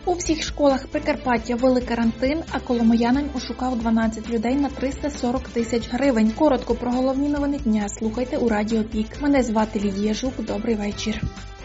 У всіх школах Прикарпаття ввели карантин, а коломиянин ошукав 12 людей на 340 тисяч гривень. Коротко про головні новини дня слухайте у Радіо Пік. Мене звати Лідія Жук. Добрий вечір.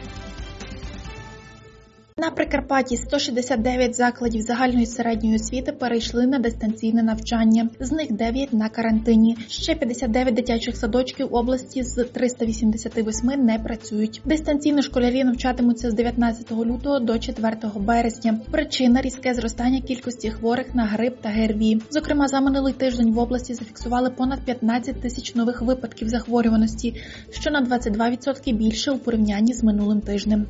На Прикарпатті 169 закладів загальної середньої освіти перейшли на дистанційне навчання. З них 9 на карантині. Ще 59 дитячих садочків області з 388 не працюють. Дистанційно школярі навчатимуться з 19 лютого до 4 березня. Причина – різке зростання кількості хворих на грип та ГРВІ. Зокрема, за минулий тиждень в області зафіксували понад 15 тисяч нових випадків захворюваності, що на 22% більше у порівнянні з минулим тижнем.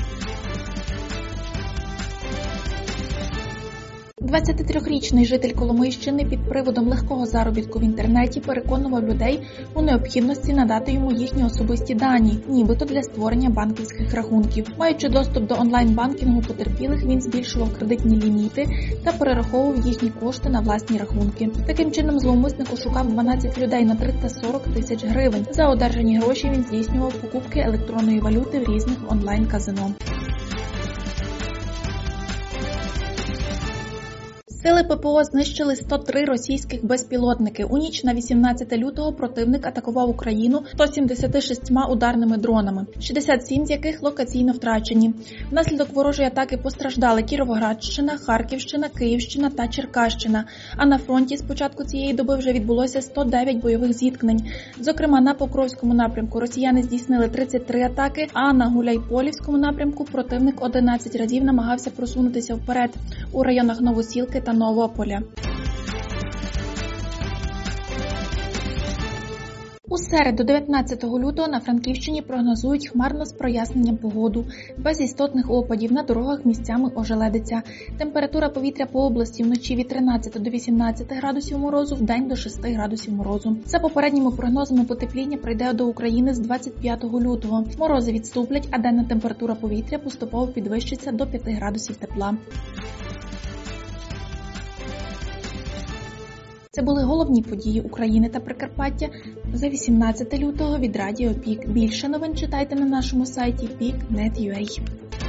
23-річний житель Коломийщини під приводом легкого заробітку в інтернеті переконував людей у необхідності надати йому їхні особисті дані, нібито для створення банківських рахунків. Маючи доступ до онлайн-банкінгу потерпілих, він збільшував кредитні ліміти та перераховував їхні кошти на власні рахунки. Таким чином, зловмисник ошукав 12 людей на 340 тисяч гривень. За одержані гроші він здійснював покупки електронної валюти в різних онлайн-казино. Сили ППО знищили 103 російських безпілотники. У ніч на 18 лютого противник атакував Україну 176 ударними дронами, 67 з яких локаційно втрачені. Внаслідок ворожої атаки постраждали Кіровоградщина, Харківщина, Київщина та Черкащина. А на фронті з початку цієї доби вже відбулося 109 бойових зіткнень. Зокрема, на Покровському напрямку росіяни здійснили 33 атаки, а на Гуляйполівському напрямку противник 11 разів намагався просунутися вперед у районах Новосілки та Новополя. У середу, 19 лютого, на Франківщині прогнозують хмарно з проясненням погоду. Без істотних опадів, на дорогах місцями ожеледиться. Температура повітря по області вночі від 13 до 18 градусів морозу, вдень до 6 градусів морозу. За попередніми прогнозами, потепління прийде до України з 25 лютого. Морози відступлять, а денна температура повітря поступово підвищиться до 5 градусів тепла. Це були головні події України та Прикарпаття за 18 лютого від Радіо Пік. Більше новин читайте на нашому сайті peak.net.ua.